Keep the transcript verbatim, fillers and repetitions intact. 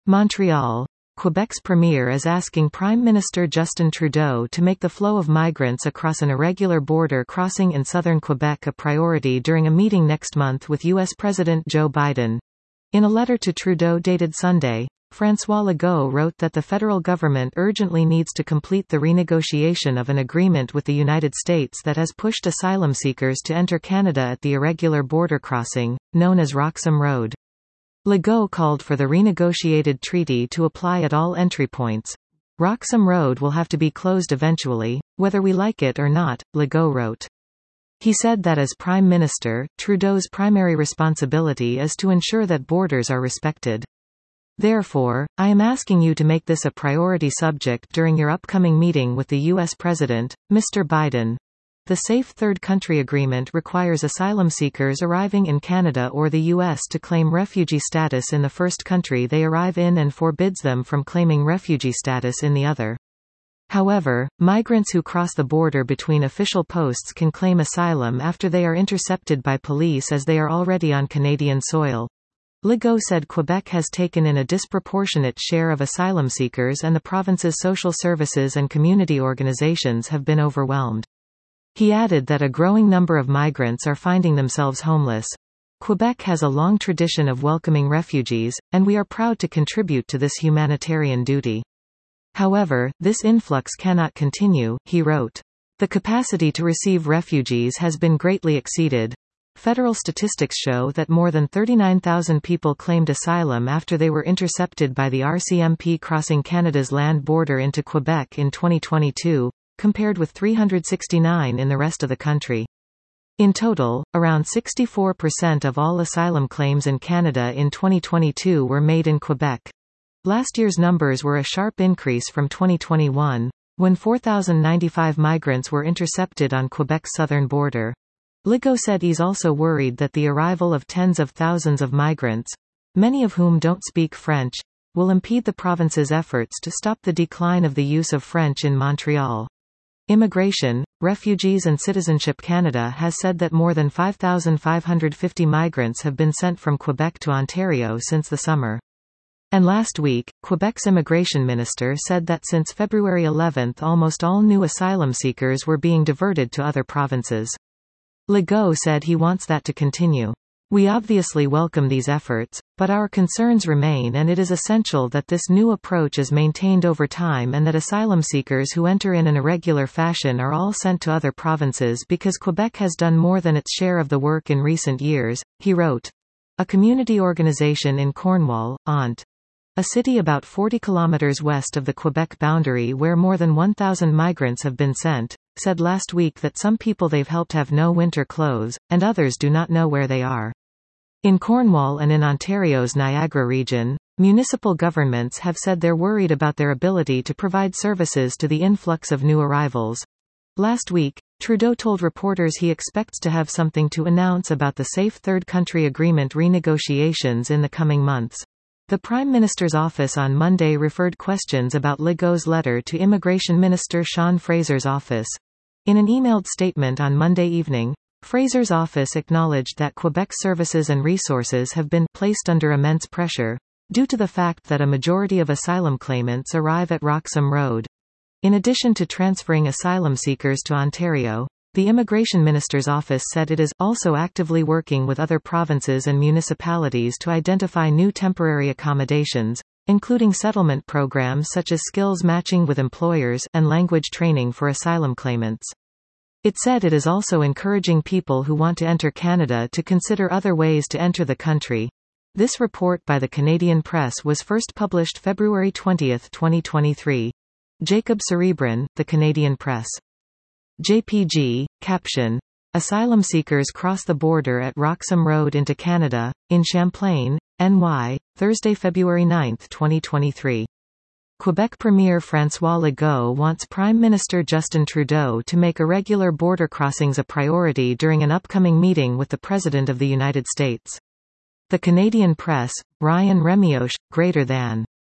Montreal. Quebec's premier is asking Prime Minister Justin Trudeau to make the flow of migrants across an irregular border crossing in southern Quebec a priority during a meeting next month with U S President Joe Biden. In a letter to Trudeau dated Sunday, François Legault wrote that the federal government urgently needs to complete the renegotiation of an agreement with the United States that has pushed asylum seekers to enter Canada at the irregular border crossing, known as Roxham Road. Legault called for the renegotiated treaty to apply at all entry points. Roxham Road will have to be closed eventually, whether we like it or not, Legault wrote. He said that as Prime Minister, Trudeau's primary responsibility is to ensure that borders are respected. Therefore, I am asking you to make this a priority subject during your upcoming meeting with the U S President, Mister Biden. The Safe Third Country Agreement requires asylum seekers arriving in Canada or the U S to claim refugee status in the first country they arrive in and forbids them from claiming refugee status in the other. However, migrants who cross the border between official posts can claim asylum after they are intercepted by police as they are already on Canadian soil. Legault said Quebec has taken in a disproportionate share of asylum seekers and the province's social services and community organizations have been overwhelmed. He added that a growing number of migrants are finding themselves homeless. Quebec has a long tradition of welcoming refugees, and we are proud to contribute to this humanitarian duty. However, this influx cannot continue, he wrote. The capacity to receive refugees has been greatly exceeded. Federal statistics show that more than thirty-nine thousand people claimed asylum after they were intercepted by the R C M P crossing Canada's land border into Quebec in twenty twenty-two. Compared with three hundred sixty-nine in the rest of the country. In total, around sixty-four percent of all asylum claims in Canada in twenty twenty-two were made in Quebec. Last year's numbers were a sharp increase from twenty twenty-one, when four thousand ninety-five migrants were intercepted on Quebec's southern border. Legault said he's also worried that the arrival of tens of thousands of migrants, many of whom don't speak French, will impede the province's efforts to stop the decline of the use of French in Montreal. Immigration, Refugees and Citizenship Canada has said that more than five thousand five hundred fifty migrants have been sent from Quebec to Ontario since the summer. And last week, Quebec's immigration minister said that since February eleventh almost all new asylum seekers were being diverted to other provinces. Legault said he wants that to continue. We obviously welcome these efforts, but our concerns remain and it is essential that this new approach is maintained over time and that asylum seekers who enter in an irregular fashion are all sent to other provinces because Quebec has done more than its share of the work in recent years, he wrote. A community organization in Cornwall, Ont. A city about forty kilometers west of the Quebec boundary where more than one thousand migrants have been sent, said last week that some people they've helped have no winter clothes, and others do not know where they are. In Cornwall and in Ontario's Niagara region, municipal governments have said they're worried about their ability to provide services to the influx of new arrivals. Last week, Trudeau told reporters he expects to have something to announce about the Safe Third Country Agreement renegotiations in the coming months. The Prime Minister's office on Monday referred questions about Legault's letter to Immigration Minister Sean Fraser's office. In an emailed statement on Monday evening, Fraser's office acknowledged that Quebec services and resources have been placed under immense pressure, due to the fact that a majority of asylum claimants arrive at Roxham Road. In addition to transferring asylum seekers to Ontario, the Immigration Minister's office said it is also actively working with other provinces and municipalities to identify new temporary accommodations, including settlement programs such as skills matching with employers and language training for asylum claimants. It said it is also encouraging people who want to enter Canada to consider other ways to enter the country. This report by the Canadian Press was first published February twentieth, twenty twenty-three. Jacob Cerebrin, The Canadian Press. J P G, caption. Asylum seekers cross the border at Roxham Road into Canada, in Champlain, N Y, Thursday, February ninth, twenty twenty-three. Quebec Premier François Legault wants Prime Minister Justin Trudeau to make irregular border crossings a priority during an upcoming meeting with the President of the United States. The Canadian Press, Ryan Remioche, greater than